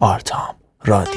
آرتام رادی.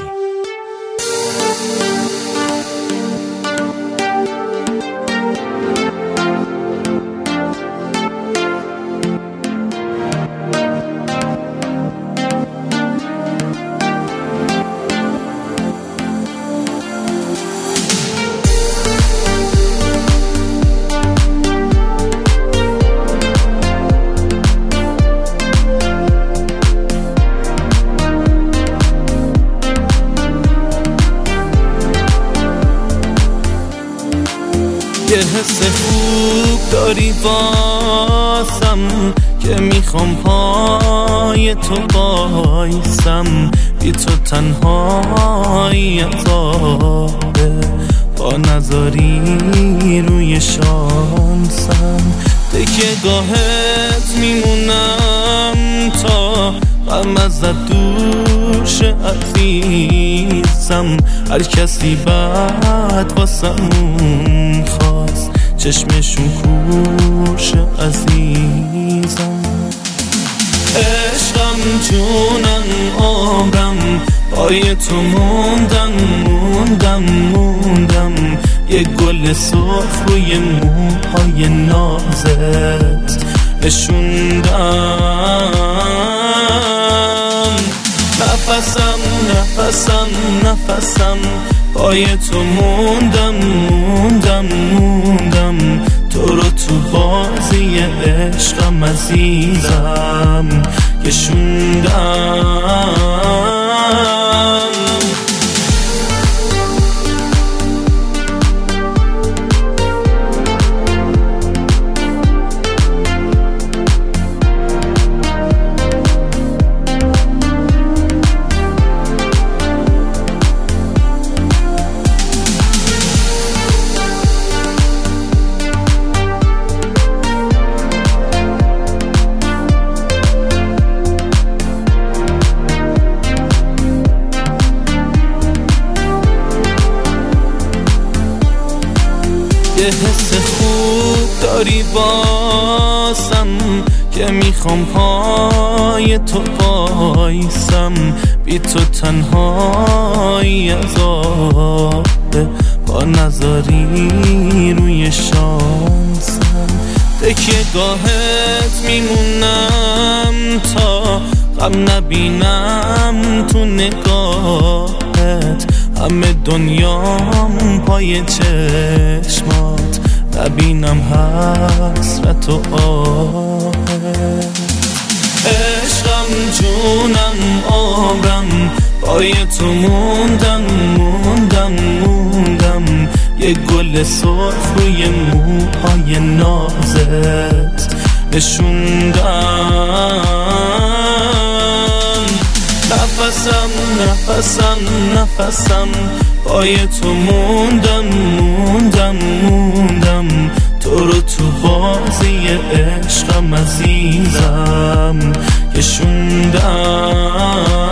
یه حس خوب داری واسم که میخوام پای تو بایسم، بی تو تنهایی عذابه، با نذاری روی شانسم، تکیه گاهت میمونم تا غم ازت دوش عزیزم. هر کسی بعد واسمون خواست چشمشون کوش عزیزم. عشقم جونم عمرم پای تو موندم موندم موندم، یه گل سرخ روی موهای نازت نشوندم. نفسم نفسم نفسم پای تو موندم موندم موندم، تو رو تو بازی عشقم عزیزم کشوندم. یه حس خوب داری واسم که میخوام پای تو بایسم، بی تو تنهایی عذابه، با نذاری روی شانسم، تکیه گاهت میمونم تا غم نبینم تو نگاهت، همه دنیام پای چشمات، نبینم حسرت و آهت. عشقم جونم عمرم پای تو موندم موندم موندم، یه گل سرخ روی موهای نازت نشوندم. نفسم نفسم نفسم پای تو موندم موندم موندم، تو رو تو بازی عشقم عزیزم کشوندم.